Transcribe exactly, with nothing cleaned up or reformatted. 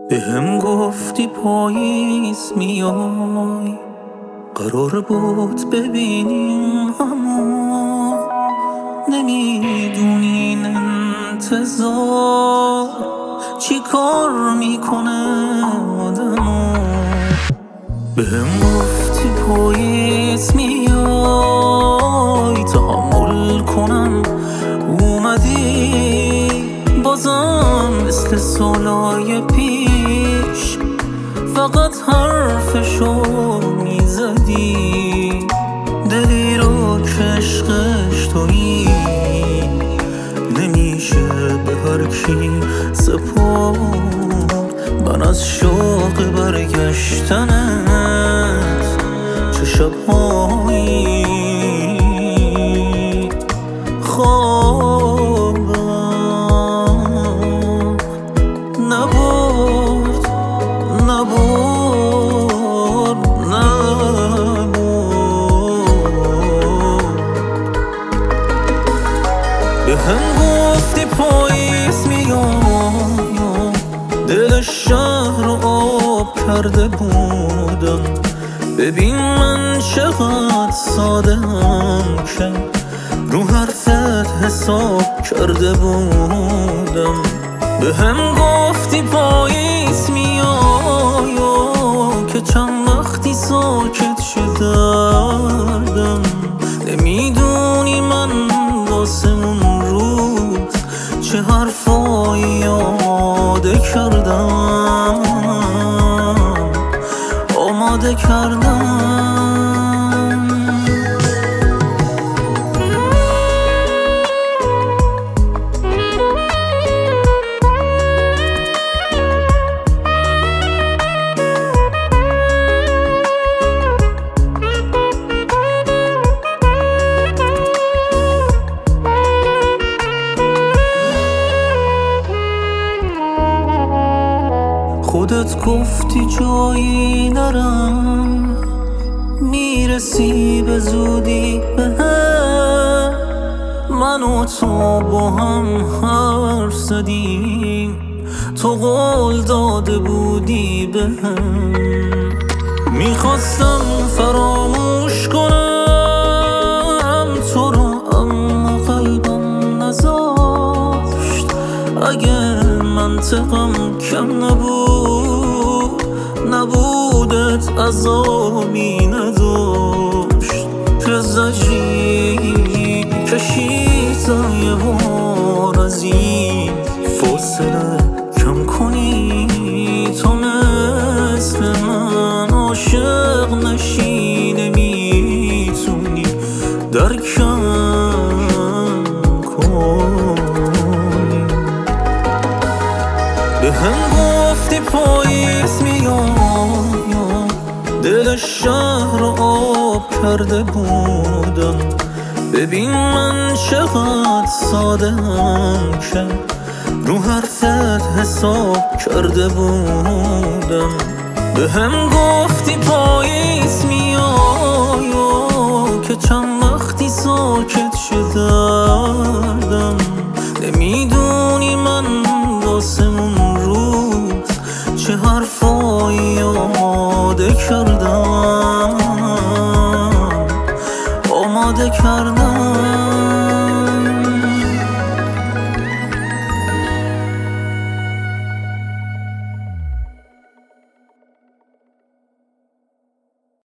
بهم گفتی پاییز میای، قرار بود ببینیم اما نمیدونی این انتظار چی کار میکنه آدمو. بهم گفتی پاییز میای تحمل کنم، اومدی بازم مثل سالای پیش فقط حرفشو میزدی. دلی رو که عشقش تویی نمیشه به هر کی سپرد. من از شوق برگشتنت چه شبهایی خوابم نبرد نبرد نبرد. بهم گفتی پاییز میام، دل شهر رو آب کرده بودم. ببین من چقدر ساده‌ام که رو حرفت حساب کرده بودم. بهم گفتی پاییز میای که چند وقتی ساکت شدم. نمیدونی من واسه اون روز چه حرفایی آماده کردم آماده کردم. خودت گفتی جایی نرم، میرسی به زودی به هم. من و تو با هم حرف زدیم، تو قول داده بودی به هم. میخواستم فراموش کنم تو رو اما قلبم نذاشت. اگه منطقم کم نبود نبودت عذابی نداشت. که زجری کشیدم یه بار از این فاصله کم کنی. تو مثل من عاشق نشی نمیتونی درکم کنی. بهم گفتی پاییز میای، دل شهر رو آب کرده بودم. ببین من چقدر ساده‌ام که رو حرفت حساب کرده بودم. بهم گفتی پاییز میای که چند وقتی ساکت شدم. نمیدونی من واسه اون روز چه حرفایی آماده کردم